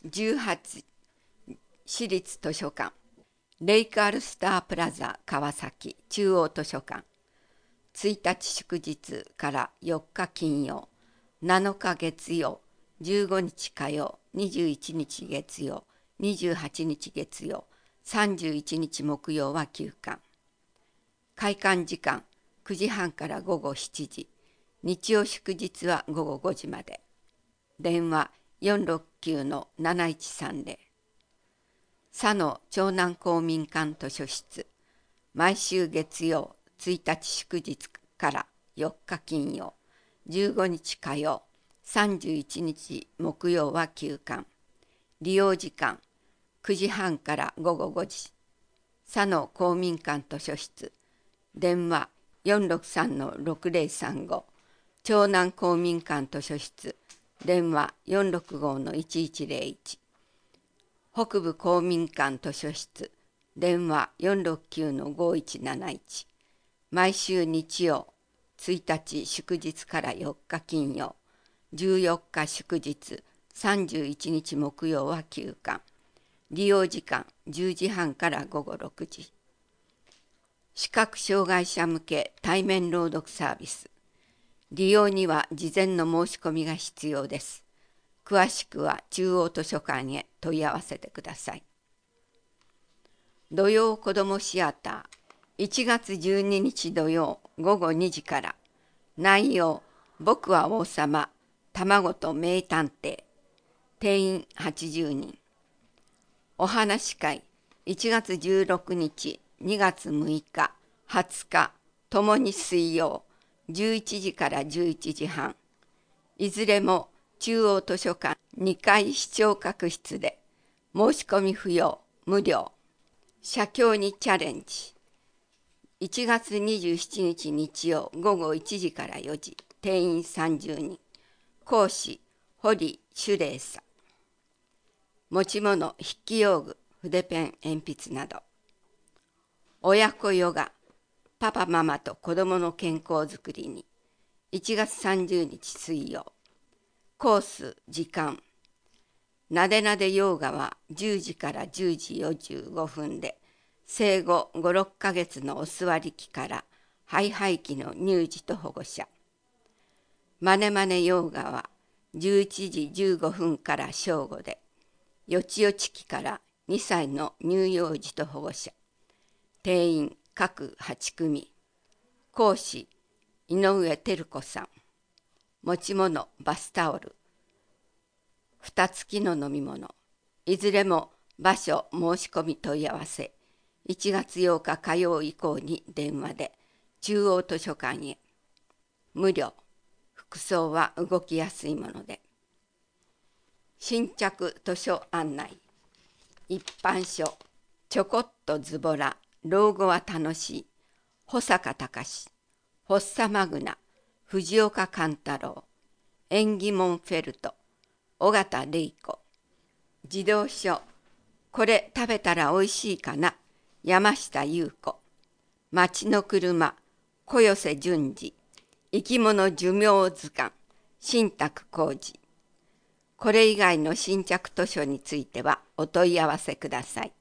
18市立図書館レイクアルスタープラザ川崎中央図書館1日祝日から4日金曜7日月曜15日火曜21日月曜28日月曜31日木曜は休館。開館時間9時半から午後7時、日曜祝日は午後5時まで。電話469-7130。佐野長南公民館図書室、毎週月曜1日祝日から4日金曜、15日火曜、31日木曜は休館。利用時間9時半から午後5時。佐野公民館図書室、電話463-6035。長南公民館図書室、電話465-1101。北部公民館図書室、電話469-5171。毎週日曜1日祝日から4日金曜、14日祝日、31日木曜は休館。利用時間10時半から午後6時。視覚障害者向け対面朗読サービス。利用には事前の申し込みが必要です。詳しくは中央図書館へ問い合わせてください。土曜子どもシアター1月12日土曜午後2時から。内容僕は王様卵と名探偵。定員80人。お話し会1月16日2月6日20日ともに水曜11時から11時半。いずれも中央図書館2階視聴覚室で。申し込み不要無料。写経にチャレンジ1月27日日曜午後1時から4時。定員30人。講師堀守礼さん。持ち物筆記用具筆ペン鉛筆など。親子ヨガパパママと子どもの健康づくりに1月30日水曜。コース時間なでなでヨーガは10時から10時45分で、生後5、6ヶ月のお座り期からハイハイ期の乳児と保護者。マネマネヨーガは11時15分から正午で、よちよち期から2歳の乳幼児と保護者。定員各8組。講師井上照子さん。持ち物バスタオル。蓋付きの飲み物。いずれも場所申し込み問い合わせ。1月8日火曜以降に電話で。中央図書館へ。無料。服装は動きやすいもので。新着図書案内。一般書ちょこっとズボラ老後は楽しい。保坂隆、ホッサマグナ、藤岡勘太郎、縁起モンフェルト、尾形玲子。児童書これ食べたらおいしいかな、山下優子。町の車小寄せ淳二。生き物寿命図鑑新宅浩二。これ以外の新着図書についてはお問い合わせください。